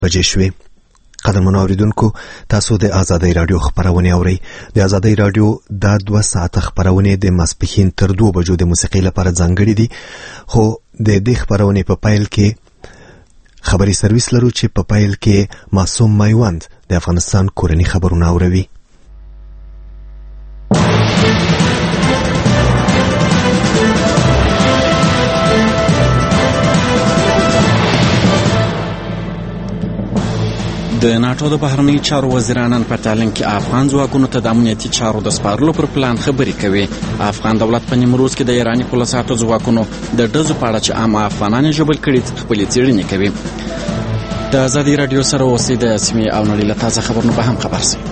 بجې شوې. قدرمنو اوریدونکو، تاسو د آزادۍ رادیو خبرونه اورئ. د آزادۍ رادیو دا 2 ساعته خبرونه د ماسپښین تر 2 بجو د موسیقۍ لپاره ځانګړي دي، خو د دې خبرونه په پایل کې خبري سرویس لرو چې په پایل کې معصوم مایوند د افغانستان کورنی خبرونه اوروي. د ناټو د بهرنی چارو وزیرانان په تالین کې افغان ځواکونو ته د امنیتي چارو د سپارلو پر پلان خبرې کوي. افغان دولت په نیمروز کې د ایراني پولیسو ځواکونو د ډزو په اړه چې عام افغانان ژوبل کړي خپلې څېړنې کوي. د آزادۍ رادیو سره اوسئ، د سیمې او نړۍ له تازه خبرونو به هم خبر شئ.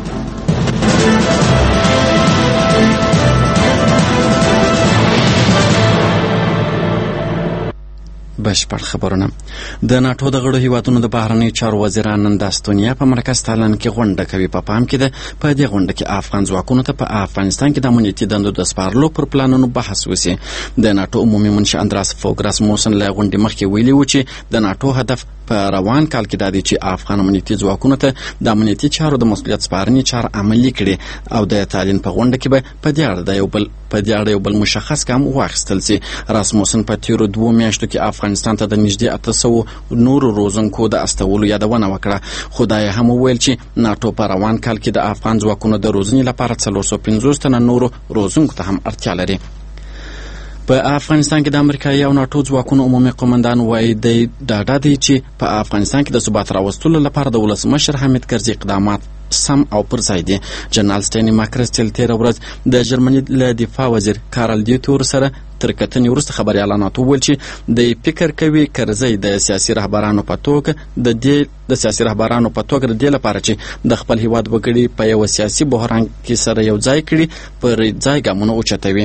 بشپړ خبرونه. د ناټو د غړو هیوادونو د بهرنی چارو وزیران نن د استونیا په مرکز تالان کې غونډه کوي. په پام کې ده په دې غونډه کې افغان ځواکونو ته په افغانستان کې د امنیتي دندو د سپارلو پر پلانونو بحث وشي. د ناټو عمومي منشي اندراس فوګ راسموسن له غونډې مخکې ویلي و چې د ناټو هدف په روان کال کې دا دی چې افغان امنیتي ځواکونو ته د امنیتي چارو د مسؤلیت سپارنې چاره عملي کړي او د تالین په غونډه کې به په دې اړه یو بل مشخص ګام واخیستل شي. راسموسن په تیرو 2 میاشتو کې افغانستان ته د نږدې 800 نورو روزونکو د استولو یادونه وکړه. خدای هم ویل چې ناټو په روان کال کې د افغان ځواکونو د روزنې لپاره 450 تنه نورو روزونکو ته هم اړتیا لري. په افغانستان کې د امریکایي او ناټو ځواکونو عمومي قومندان وایي دی ډاډه دی چې په افغانستان کې د ثبات راوستلو لپاره د ولسمشر حامد کرزي اقدامات سم او پر ځای دي. جنرال سټینی ماکرستل تېره ورځ د جرمني له دفاع وزیر کارل دیتور سره تر کتنې وروسته خبري اعلانات وویل چې د فکر کوي کرزي د سیاسي رهبرانو په توګه د دې لپاره چې د خپل هیواد وګړي په یو سیاسي بحران کې سره یو ځای کړي پر ځای ګامونه اوچتوي.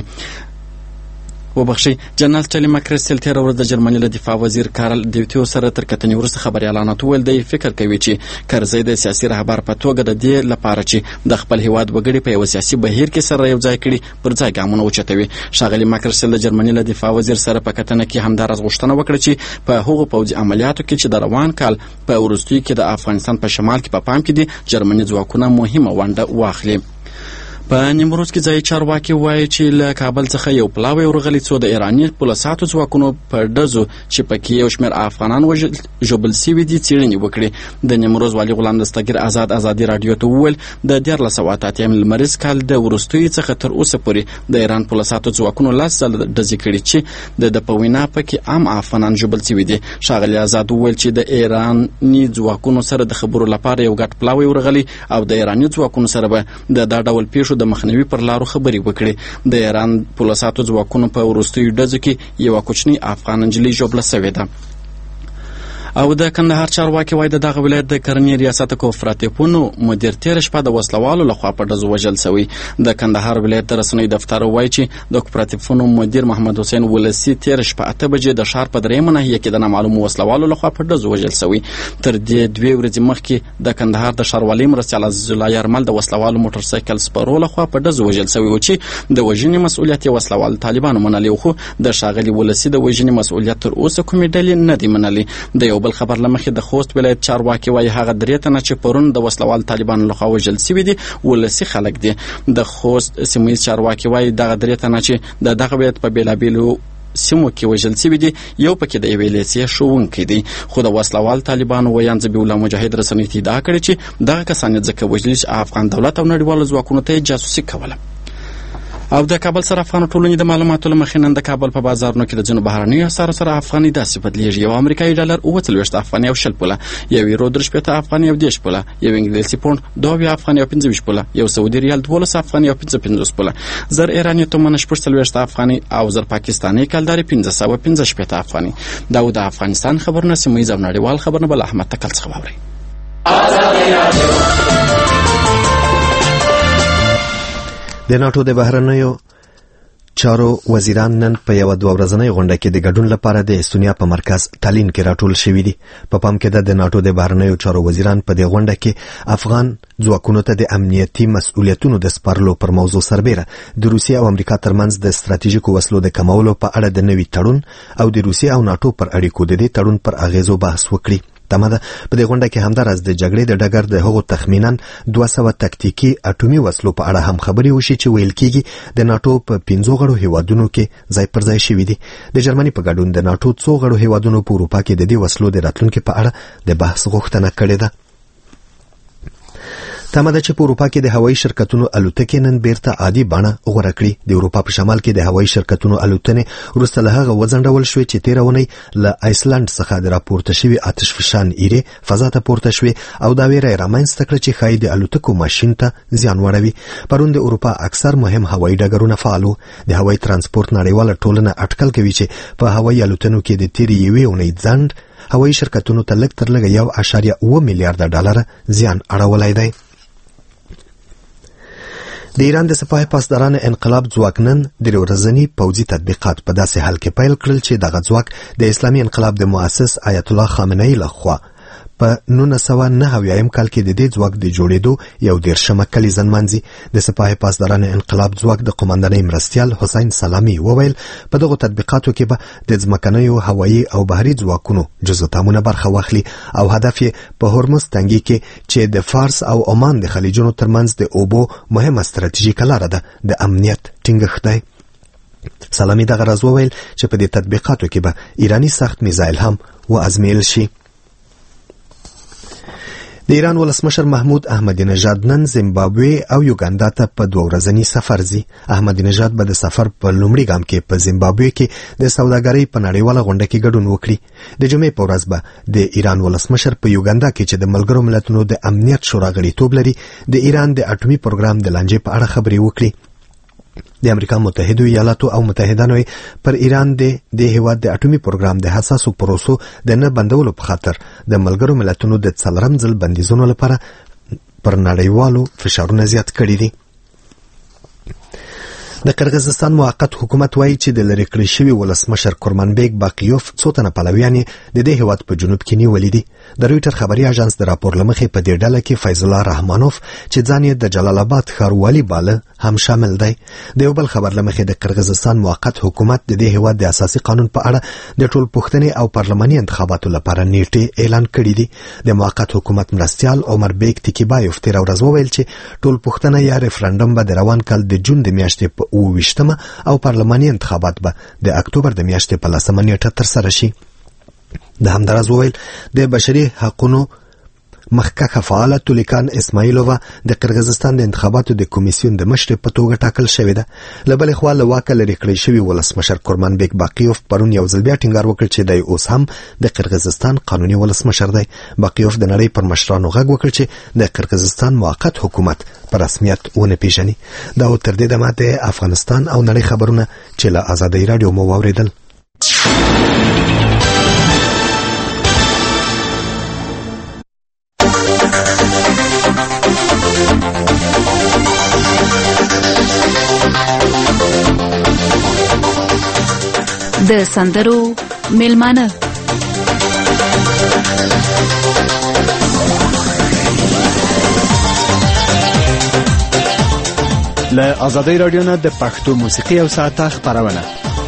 جنرال سټینی ماکرستل تېره ورځ د جرمني له دفاع وزیر کارل دیتور سره تر کتنې وروسته خبري اعلانات وویل دی فکر کوي چې کرزي د سیاسي رهبر په توګه د دې لپاره چې د خپل هیواد وګړي په یو سیاسي بهیر کې سره یو ځای کړي پر ځای ګامونه اوچتوي. ښاغلي ماکرستل د جرمني له دفاع وزیر سره په کتنه کې همدارس غوښتنه وکړه چې په هغو پوځي عملیاتو کې چې د روان کال په وروستیو کې د افغانستان په شمال کې په پام کې دي جرمني ځواکونه مهمه ونډه واخلي. په نیمروز کې ځایي چارواکي وایي چې له کابل څخه یو پلاوی ورغلی څو د ایراني پولیسو ځواکونو په ډزو چې پکې یو شمېر افغانان ژوبل سوي دي څېړنې وکړي. د نیمروز والي غلام دستګیر آزادي رادیو ته وویل د 1488 لمریز کال د وروستیو څخه تر اوسه پورې د ایران پولیسو ځواکونو 10 ځله ډزې کړي چې د په وینا پکې عام افغانان ژوبل سوي دي. ښاغلي آزاد وویل چې د ایراني ځواکونو سره د خبرو لپاره یو ګډ پلاوی ورغلی او د ایراني ځواکونو سره به د دا ډول پیښو د مخنیوي پر لارو خبرې وکړي. د ایران پولیسو ځواکونو په وروستیو ډزو کې یو کوچنی افغان نجلۍ ژوبله سوې ده. او د کندهار چارواکي وایي دغه ولایت د کرنې ریاست کوپراتیفونو مدیر تېره شپه د وسلوالو لخوا په ډزو وژل سوی. د کندهار ولایت د رسنیو دفتر وایي چې د کوپراتیفونو مدیر محمد حسین ولسی تېره شپه 8 بجې د ښار په 3مه ناحیه کې د نامعلومو وسلوالو لخوا په ډزو وژل سوی. تر دې 2 ورځې مخکې د کندهار د ښاروالۍ مرستیال عزیز الله یرمل د وسلوالو موټر سایکل سپرو لخوا په ډزو وژل سوی و چې د وژنې مسؤلیت یې وسلوال طالبانو منلی، خو د ښاغلي ولسی د وژنې مسؤلیت تر اوسه کومې ډلې نه دی منلی. د یو بل خبر لمخې د خوست ولایت چارواکي وایي هغه 3 تنه چې پرون د وسلوال طالبانو لخوا وژل سوي دي ولسي خلک دي. د خوست سیمه چارواکي وایي دغه 3 تنه چې دغه ولایت په بیلابیلو سیمو کې وژل سوي دي یو پکې د یوې لیسې ښوونکی دی، خو د وسلوال طالبانو ویان ذبیح الله مجاهد رسنۍ ته ادعا کړې چې دغه کسان یې ځکه وژلي چې افغان دولت او نړیوالو ځواکونو ته جاسوسي کوله. او د کابل صرافانو ټولنې د معلوماتو له مخې نن د کابل په بازارونو کې د ځینو بهرنیو اسعارو سره افغاني داسې بدلیږي. یو امریکایي ډالر 43 افغاني او 0 پوله، یو یورو 3 افغاني او 10 پوله، یو انګلیسي پوند 2 افغاني او 25 پوله، یو سعودي ریال 12 افغاني او 55 پوله، زر ایراني تومن 40 افغاني او زر پاکستاني کلداري 515 افغاني. دا د افغانستان خبرونه سیمه او نړیوال خبرونه بل احمد تکل څخه واوري. د ناټو د بهرنیو چارو وزیران نن په یو 2 ورځنۍ غونډه کې د ګډون لپاره د استونیا په مرکز تالین کې راټول شوي دي. په پام کې ده د ناټو د بهرنیو چارو وزیران په دې غونډه کې افغان ځواکونو ته د امنیتي مسؤلیتونو د سپارلو پر موضوع سربېره د روسیې او امریکا ترمنځ د ستراتیژیکو وسلو د کمولو په اړه د نوي تړون او د روسیې او ناټو پر اړیکو د دې تړون پر اغیزو بحث وکړي. تمه ده. په دې غونډه کې همداراز د جګړې د ډګر د هغو تخمینا 200 تکتیکي اټومي وسلو په اړه هم خبرې وشي چې ویل کېږي د ناتو په 15 غړو هیوادونو کې ځای پر ځای شوي دي. د جرمني په ګډون د ناتو څو غړو هیوادونو په اروپا کې د دې وسلو د راتلونکو په اړه د بحث غوښتنه کړې ده. تمه ده چې په اروپا کې د هوایي شرکتونو الوتکې نن بیرته عادي بڼه غوره کړي. د اروپا په شمال کې د هوایي شرکتونو الوتنې وروسته له هغه وځنډول شوې چې تېره اونۍ له آیسلند څخه د راپورته شوي آتش فشان ایرې فضا ته پورته شوې او دا ویره یې رامنځته کړه چې ښایي د الوتکو ماشین ته زیان وړوي. پرون د اروپا اکثر مهم هوایي ډګرونه فعال وو. د هوایي ترانسپورت نړیواله ټولنه اټکل کوي چې په هوایي الوتنو کې د تېرې یوې اونۍ ځنډ هوایي شرکتونو ته لږ تر لږه 1.7 میلیارډ ډالر زیان اړولی دی. د ایران د سپاه پاسدارانو انقلاب ځواک نن د ورځني پوځي تطبیقات په داسې حال کې پیل کړل چې دغه ځواک د اسلامي انقلاب د مؤسس آیت الله خامنه‌ای لخوا په 1999 کال کې د دې ځواک د جوړېدو یو 13مه کلیزه نمانځي. د سپاه پاسدارانو انقلاب ځواک د قومندانۍ مرستیال حسین سلامي وویل په دغه تطبیقاتو کې به د ځمکنیو هوایي او بحري ځواکونو جزو تامونه برخه واخلي او هدف یې په هرمز تنګي کې چې د فارس او عمان د خلیجونو ترمنځ د اوبو مهمه ستراتیژیکه لاره ده د امنیت ټینګښت دی. سلامي دغه راز وویل چې په دې تطبیقاتو کې به ایرانی سخت میزایل هم وازمیل شي. د ایران ولسمشر محمود احمدی نژاد نن زیمبابوې او یوګاندا ته په 2 ورځني سفر ځي. احمدی نژاد به د سفر په لومړي ګام کې په زیمبابوې کې د سوداګرۍ په نړیواله غونډه کې ګډون وکړي. د جمعې په ورځ به د ایران ولسمشر په یوګاندا کې چې د ملګرو ملتونو د امنیت شورا غړیتوب لري د ایران د اټومي پروګرام د لانجې په اړه خبرې وکړي. د امریکا متحده ایالاتو او متحدانو پر ایران د هیواد د اټومي پروګرام د حساسو پروسو د نه بندولو په خاطر د ملګرو ملتونو د 4م ځل بندیزونو لپاره پر نړیوالو فشارونه زیات کړي دي. د قرغیزستان موقت حکومت وایي چې د لری کړی شوی ولسمشر کورمانبیک باقیوف څو تنه پلویان د دې هیواد په جنوب کې نیولې دي. د رویټر خبري اژانس د راپور لمخې په دې ډله کې فیض الله رحمانوف چې ځان یې د جلال آباد ښاروالي باله هم شامل دی. د یو بل خبر لمخې د قرغیزستان موقت حکومت د دې هیواد د اساسي قانون په اړه د ټول پښتنې او پارلماني انتخاباتو لپاره نیټه اعلان کړې دي. د موقت حکومت مرستیال عمر بیگ تکیبایوف تیر ورځ وویل چې ټول پښتنه یا ریفرندوم به د روان کال د جون د میاشتې په 28مه او پارلماني انتخابات به د اکتوبر د میاشتې په 10مه نیټه ترسره شي. د همداراز وویل د بشري حقوقو مخکښه فعاله تولیکان اسماعیلووا د قرغیزستان د انتخاباتو د کمیسیون د مشر په توګه ټاکل شوې ده. له بلې خوا له واکه لرې کړی شوی ولسمشر کورمانبیک باقیوف پرون یو ځل بیا ټینګار وکړ چې دی اوس هم د قرغیزستان قانوني ولسمشر دی. باقیوف د نړۍ پر مشرانو غږ وکړ چې د قرغیزستان موقت حکومت په رسمیت ونه پیژني. دا تر دې دمه د افغانستان او نړۍ خبرونه چې له آزادۍ رادیو مو واوریدل. د سندرو میلمانه له آزادۍ رادیو نه د پښتو موسیقي او ساعته خبرونه.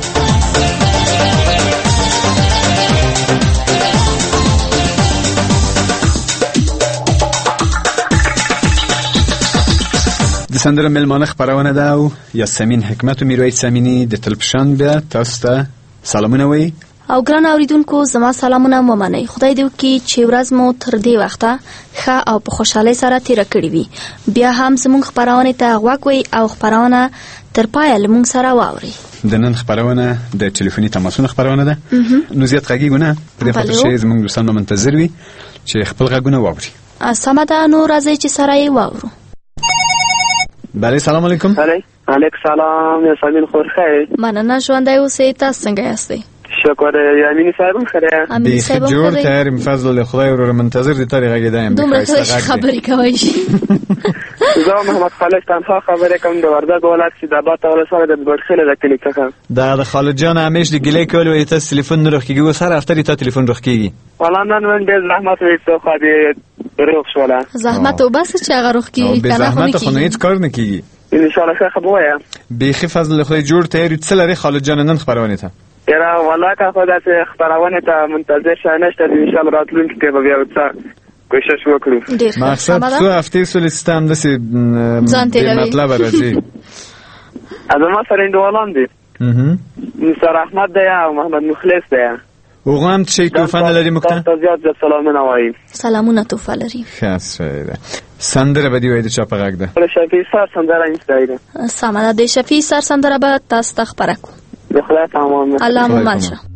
د سندرو میلمانه خبرونه ده او یاسمین حکمت و میرویس سامینی د تلپشان بیا تاسو ته سلامونه وي او ګران اوریدونکو زما سلامونه ومنئ. خدای دې وکړي چې ورځ مو تر دې وخته ښه او په خوشحالۍ سره تیره کړې وي. بیا هم زموږ خبرونه ته غوږ وئ او خبرونه تر پایه له موږ سره واورئ. د نن خبرونه د ټلیفوني تماسونو خبرونه ده. نو زیات غږیږو نه په دې خاطر چې زموږ دوستان منتظر وي چې خپل غږونه واوري. سمه ده، نو راځئ چې سره یې واورو. بله، سلام علیکم. علیکم سلام. یاسمین خورخه. مننه، ژوندی اوسئ. تاسو څنګه یاستئ؟ شکر. یامینی صاحب خیره. امینی صاحب جوړ تیار فضل خدای ورو منتظر دي تاریخ غیدایم. دومره خبرې کوي. زه محمد خالد تنها خبرې کوم د وردګ ولایت سیدآباد ولسوالۍ د بډخله د کلی څخه. دا د خالد جان همیش د ګلې کول وي تاسو ټلیفون نه روخ کیږي سره افتر ته ټلیفون روخ کیږي. والله نن ډېر زحمت وي څو خو دې روخ شولا. زحمت او بس چې هغه روخ کیږي کنه زحمت خو نه هیڅ کار نه کیږي. ان شاء الله ښه خبره. به خفضل خدای جوړ تیار څلری خالد جان نن خبرونه ته. یاره والله که خو داسې خپرونې ته منتظر شه نشته د انشاءالله راتلونکي کې به بیا څه کوشش وکړو. ډېر مقصد څو هفتې سولې سیستم داسې ځان تېروي مطلب راځي. زما سره انډیوالان دي نثار احمد دی او محمد مخلص دی. هغه هم شي توفه نه لري موږ ته زیات سلامونه وایي. سلامونه توفه لري. ښه ده. سندره به دې وایي د چا په غږ ده؟ شفیع سر سندره اینستا ده. سمه ده. د شفیع سر سندره به تاسو ته خپره کړو. د خدای په امان. الله مو مل شه.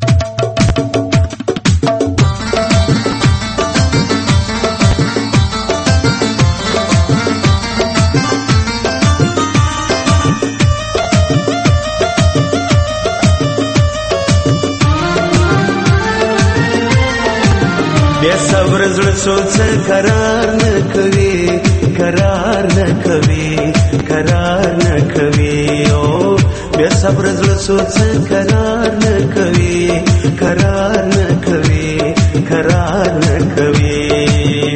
بیا صبر زړه سوچ قرار نه کوي قرار نه کوي قرار نه کوي او بیا صبر زړه سوچ قرار نه کوي قرار نه کوي قرار نه کوي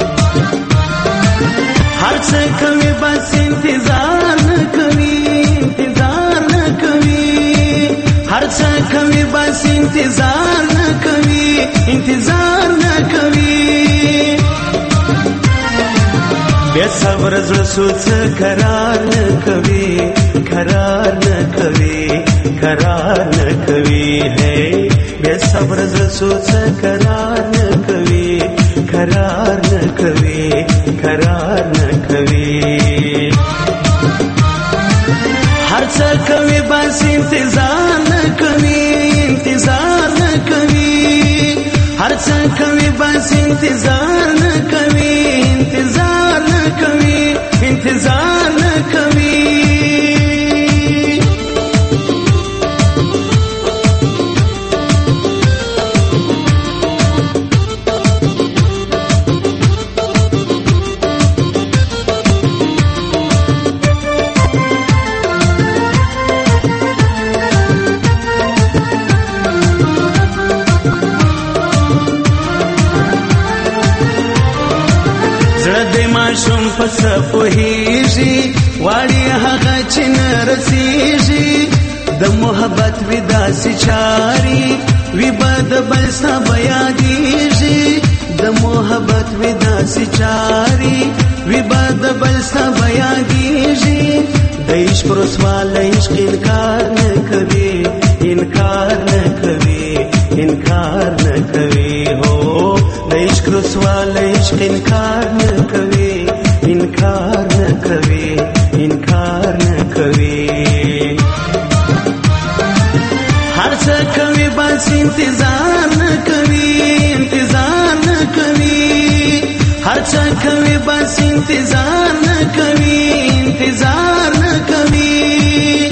هر څه کوي بس انتظار نه کوي انتظار نه کوي هر څه کوي بس انتظار نه کوي انتظار نه کوي بیا صبر زړه سوچ قرار نه کوي قرار نه کوي قرار نه کوي ہے بیا صبر زړه سوچ قرار نه کوي قرار نه کوي قرار نه کوي هر څه کوي بس انتظار نه کوي انتظار نه کوي هر څه کوي بس انتظار نه کوي انتظار نه کوي انتظار نه کوي شم پس پوهیږي واړی هغه چې نه رسیږي د محبت وداسي چاري وی بد بل سب یادیږي د محبت وداسي چاري وی بد بل سب یادیږي د عشق رسوال عشق انکار نه کوي انکار نه کوي انکار نه کوي هو د عشق رسوال عشق انکار نه کوي انکار نه کوي انکار نه کوي هر څه کوي بس انتظار نه کوي انتظار نه کوي هر څه کوي بس انتظار نه کوي انتظار نه کوي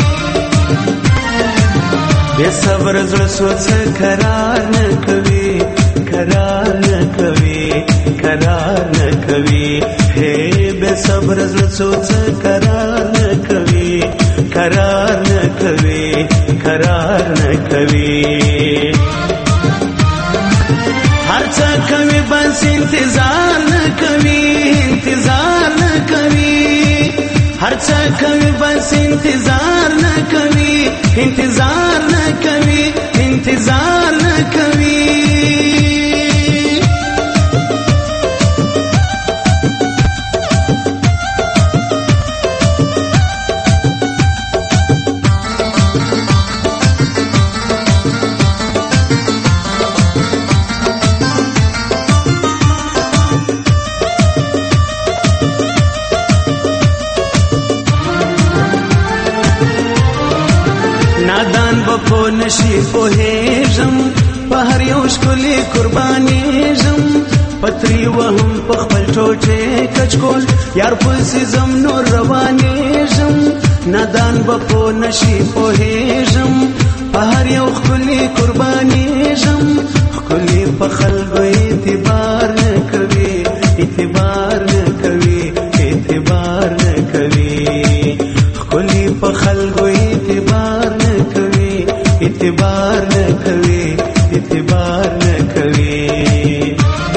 بے صبر زړه سوچ قرار نه کوي قرار نه کوي قرار نه کوي بے صبر زړه سوچ قرار نه کوي قرار نه کوي قرار نه کوي هر څه کوي بس انتظار نه کوي انتظار نه کوي هر څه کوي بس انتظار نه کوي انتظار نه کوي انتظار نه کوي په نشي پوهېږم په هر یو ښکلي قربانېږم پتري وهم په خپل ټوټې کچکول یار پسې ځم نور روانېږم نادان به په نشي پوهېږم په هر یو ښکلي قربانېږم ښکلي په خلکو اعتبار نه کوي اعتبار نه کوي اعتبار نه کوي ښکلي په خلکو اعتبار نه کوي اعتبار نه کوي اعتبار نه کوي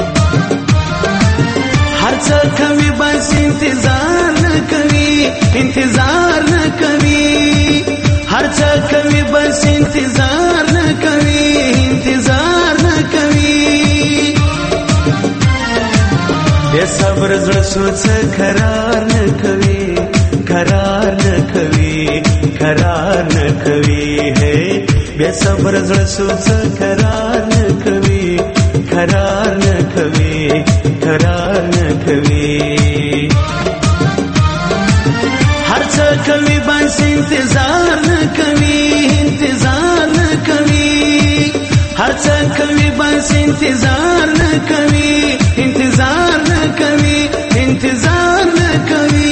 هر څه کوي بس انتظار نه کوي انتظار نه کوي هر څه کوي بس انتظار نه کوي انتظار نه کوي بے صبر زړه سوچ قرار نه کوي قرار نه کوي قرار نه کوي ہے بے صبر زړه سوچ قرار نه کوي قرار نه کوي قرار نه کوي هر څه کوي بس انتظار نه کوي انتظار نه کوي هر څه کوي بس انتظار نه کوي انتظار نه کوي انتظار نه کوي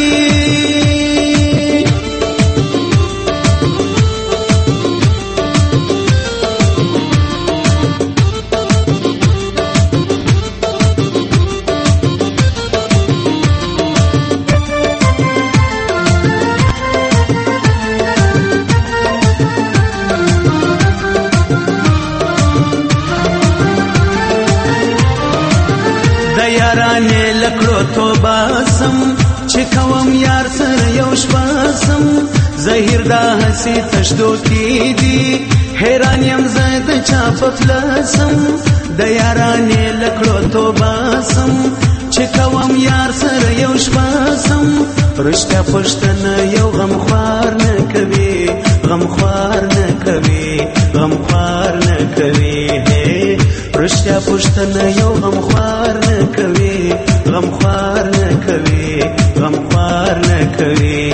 یارانې لکړو توبه سم چې کوم یار سره یو شپه سم زهیر دا هسې تشدو کې دي حیران یم زه د چا په فلسم د یارانې لکړو توبه سم چې کوم یار سره یو شپه سم رشته پښتنه یو غمخوار نه کوي غمخوار نه کوي غمخوار نه کوي رشته پښتنه یو غمخوار نه کوي غمخوار نه کوي غمخوار نه کوي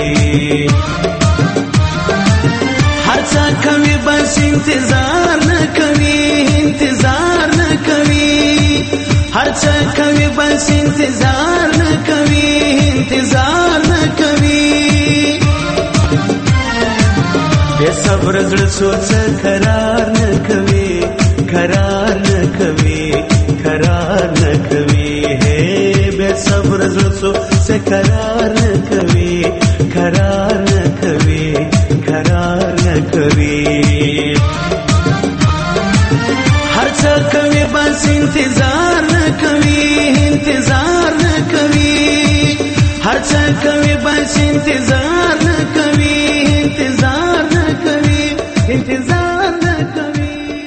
هر څه کوي بس انتظار نه کوي انتظار نه کوي هر څه کوي بس انتظار نه کوي انتظار نه کوي بے صبر زړه سوچ قرار نه کوي قرار نه کوي قرار نه کوي ہے بے صبر زړه سوچ قرار نه کوي قرار نه کوي قرار نه کوي هر څه کوي بس انتظار نه کوي انتظار نه کوي هر څه کوي بس انتظار نه کوي انتظار نه کوي انتظار نه کوي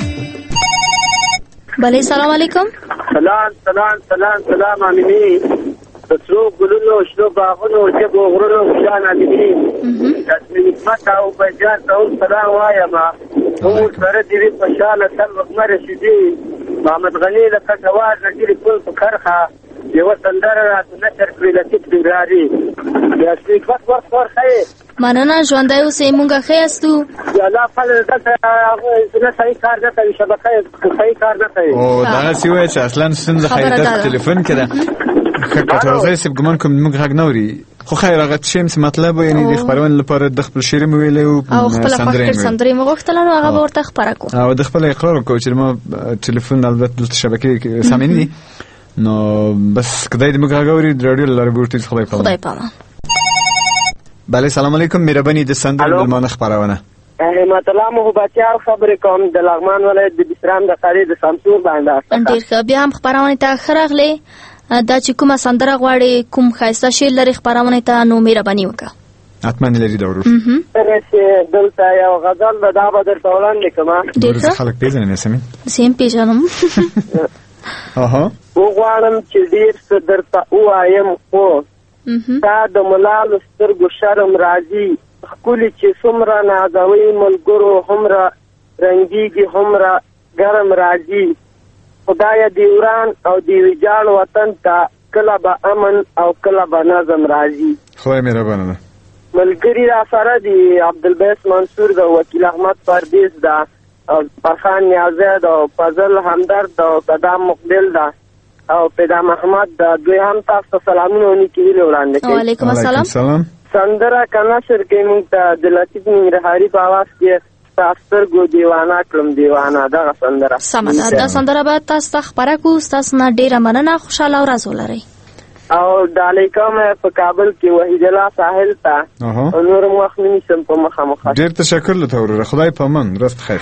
بله سلام علیکم سلام سلام سلام سلام امینی سرو ګلونو شنو باغونو جګو غرونو شان امینی تاسو نعمت او بجار ته سلام وایم او سره دې په شاله تل وکمه رشیدي محمد غنی له کټوار نګری کول په خرخه یو سندره راته نشر کړی لکه تیراری یا سپیکر ورخه مننه ژوندی اوسئ مونږ ښه یاستو یا الله فضل دلته نه صحیح کار نه کوي شبکه صحیح کار نه کوي او دغسې ووایه چې اصلا ستونزه خیرته په تلیفون کې ده کټوغی صاحب ګمان کوم موږ غږ نه اوري خو خیر هغه څه چې مطلب یعنې د خپرونې لپاره د خپل شعر مې ویلی او خپله خوښ سندرې مې غوښتله نو هغه به ورته خپره کړو او د خپله اقرار وکړو چې ما تلیفون البته دلته شبکې سامعین دي نو بس کدی د موږ غږ اوري د راډیو له لارې به ورته خدای پامان بله سلام علیکم مهرباني د سندرې مېلمانه خپرونه رحمت الله محبتیار خبرې کوم د لغمان ولایت د بسرام د قریې د سمسور باندې ډېر ښه بیا هم خپرونې ته ښه راغلې دا چې کومه سندره غواړې کوم ښایسته شعر لري خپرونې ته نو مهرباني وکړه حتما لري دا ورور دلته یو غزل به دا به درته وړاندې کړم ډېر ښه خلک پېژنې یاسمین زه هم پېژنم وغواړم چې ډېر څه درته ووایم خو تا د ملالو سترګو شرم راځي ښکلي چې څومره نازوي ملګرو هومره رنګېږي هومره ګرم راځي خدایه د وران او د ویجاړ وطن ته کله به امن او کله به نظم راځي خدای مهربانه ده ملګري را سره دي عبدالبیس منصور د وکیل احمد پردیس ده او فرخان نیازی ده او فضل همدرد ده او قدام مقبل ده او پیدا محمد ده دوی هم تاسو ته سلامونه او نیکې هیلې وړاندې کوي وعلیکم السلام سندره که نشر کوي موږ ته د لطیف ننګرهاري په اواز کې ستا سترګو دیوانه کړم دیوانه دغه سندره سمه ده دا سندره به تاسو ته خپره کړو ستاسو نه ډېره مننه خوشحاله ورځ ولرئ او ډالۍ کوم په کابل کې وحید الله ساحل ته او نور وخت نه نیسم په مخامخ ډېر تشکر له تا وروره خدای په امان ورځ خیر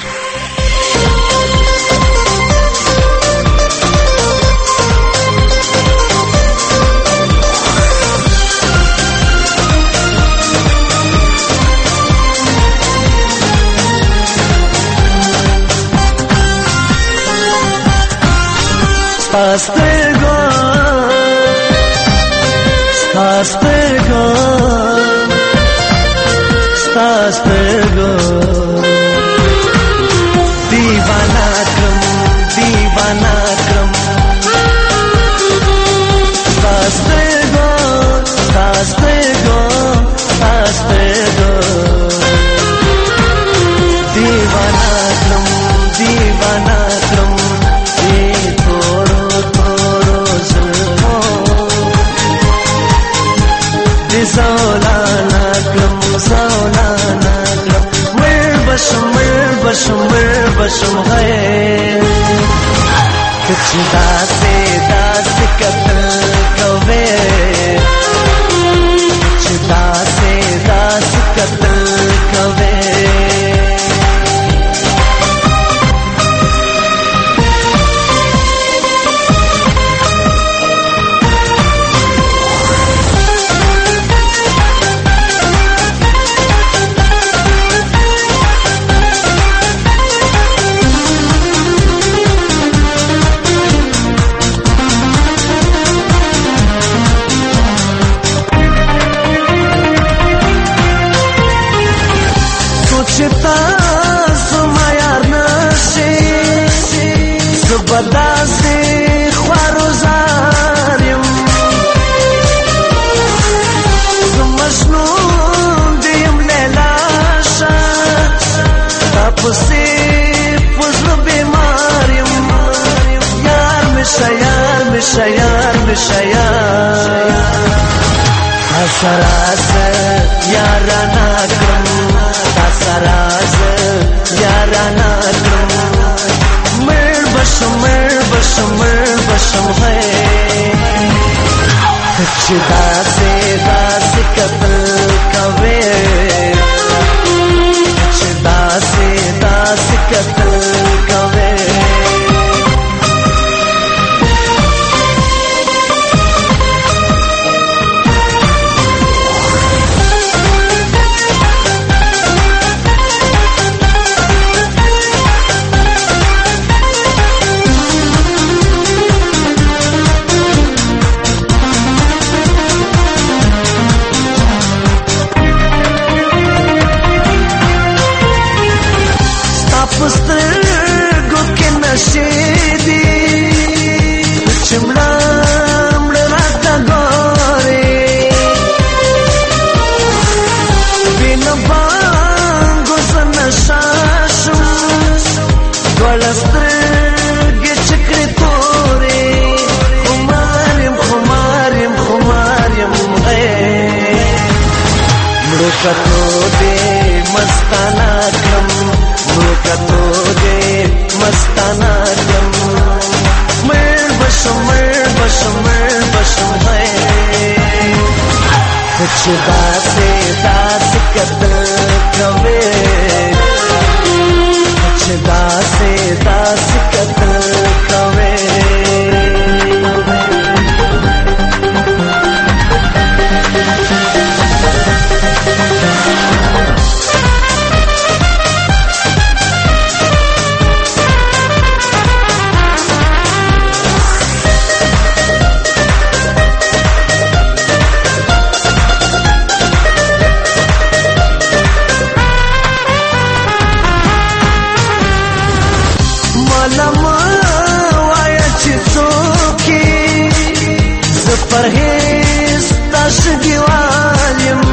ستاسپرګو ستاسپرګو ستاسپرګو دیوانا کرم دیوانا کرم ستاسپرګو ستاسپرګو ستاسپرګو دیوانا کرم دیوانا کرم زولانا کلم زولانا کلم مر بشم ہے کچھ داسے داس قتل کوے کچھ داسے داس قتل کوے بدا سے خوارزاریم مجنون دیم لیلاشا تاپسی پزر بیماریم یار مشا یار مشا یار مشا یار تاسراز یارانا کرم تاسراز یارانا کرم بشم ہے کچھ داسے داس قتل کوے کچھ داسے داس قتل کوے ملکتو دے مستانہ کم ملکتو دے مستانہ کم مر بشم ہے کچھ داسے داس قتل کوے کچھ داسے داس قتل کوے پرهیز تشگی والیم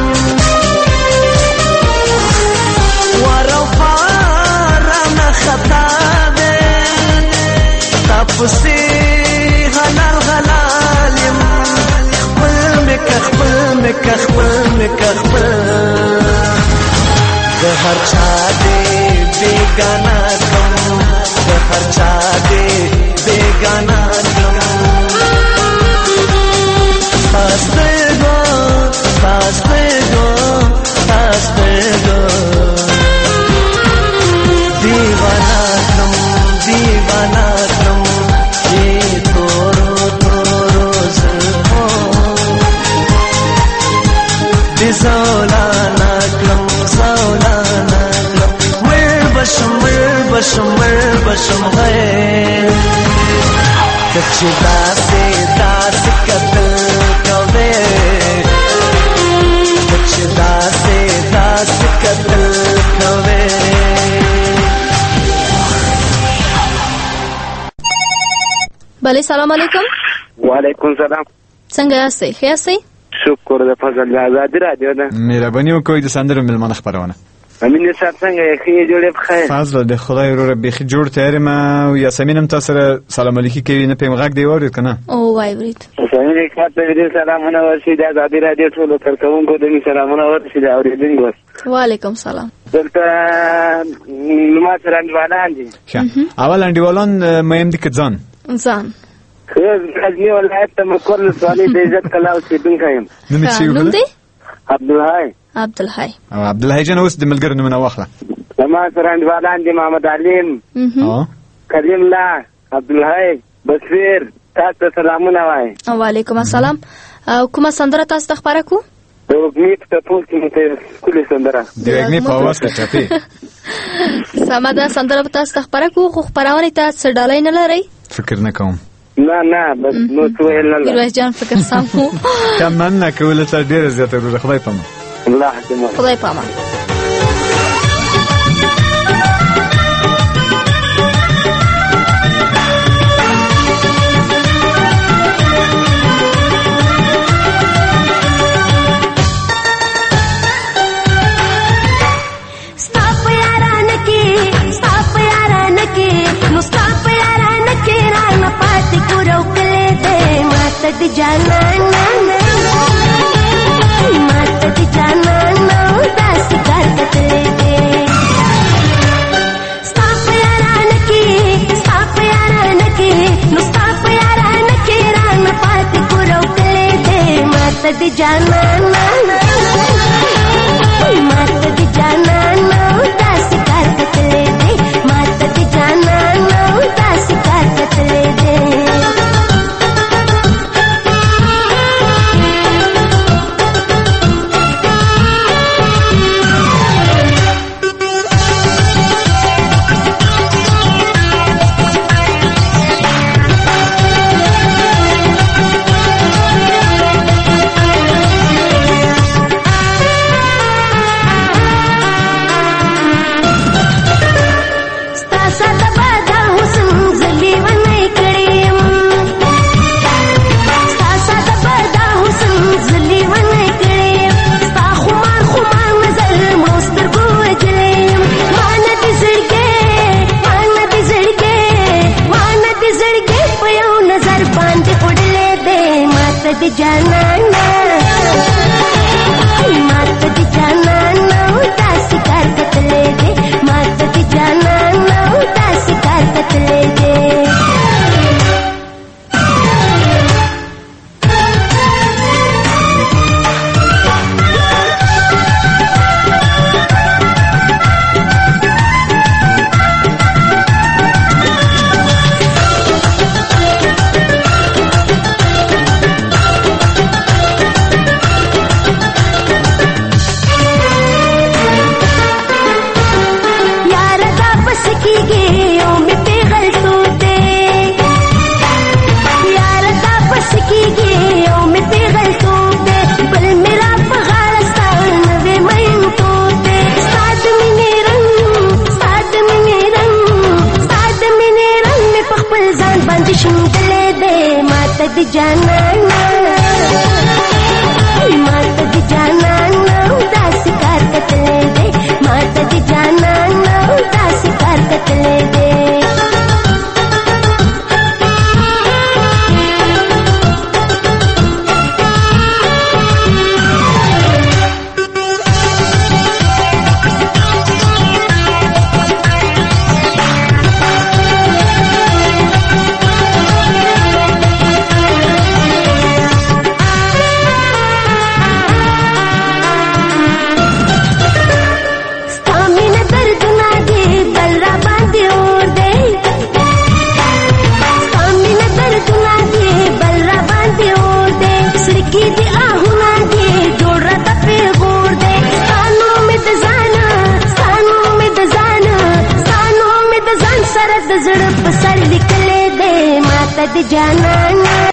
ورفارم خطا ده تپسی غلال غلالیم خپل مکخبل ده هر چا ده بیگانا کم ده هر چا ده بیگانا کم ستاسپرګو ستاسپرګو ستاسپرګو دیوانا کرم یہ تورو زلفو دی زولانا کرم مر بشم ہے چې داسې داسې کتل کوې چې داسې داسې کتل کوې. بله سلام علیکم. وعلیکم سلام. څنګه یاستئ؟ ښه یاستئ؟ شکر د فضل آزادي رادیو ده. مهرباني وکړئ د سندرو مېلمانه خپرونه. امین صاحب څنګه یې؟ ښه یې؟ جوړې بخیر؟ فضل د خدای وروره بیخي جوړ تیار یم او یاسمین هم تا سره سلام علیکي کوي. نه پیم غږ دی واورېد که نه؟ او وایي برید. یاسمین ښار ته دې سلامونه ورسي. د ازادي رادیو ټولو کارکوونکو ته مې سلامونه ورسي. د اورېدونکو وعلیکم سلام. دلته ما سره انډیوالان دي. ښه اول انډیوالان مهم دي که ځان؟ ځان. غزني ولایت ته مکور ولسوالۍ د عزت کلا اوسېدونکی یم. نوم دی؟ عبدالحی. عبدالحی. او عبدالحی جان اوس د ملګرو نومونه واخله. زما سره انډیوالان دي محمد علیم، کریم الله، عبدالحی، بصیر. تاسو ته سلامونه وایي. وعلیکم السلام. کومه سندره تاسو ته خپاره کړو؟ د وږمې په ټپو کې مې ته ښکلې سندره د وږمې په اواز کې ټپې. سمه ده، سندره به تاسو ته خپاره کړو. خو خپرونې ته څه ډالۍ نه لرئ؟ فکر نه کوم. نه بس نو څه ویل نه لرم. میرویس جان فکر سم و. کم مننه کوله تا ډېره زیاته وروره. خدای پامان. الله حکمت. خدای پامان. د جانانا مات د جانانا داسې کار کتلې دې ستا په یارانه کې نو ستا په یارانه کې رانه پاتې کورو کلې دې مات د جانانا داسې کار کتلې دې مات د جانانا داسې کار کتلې دې. د جانان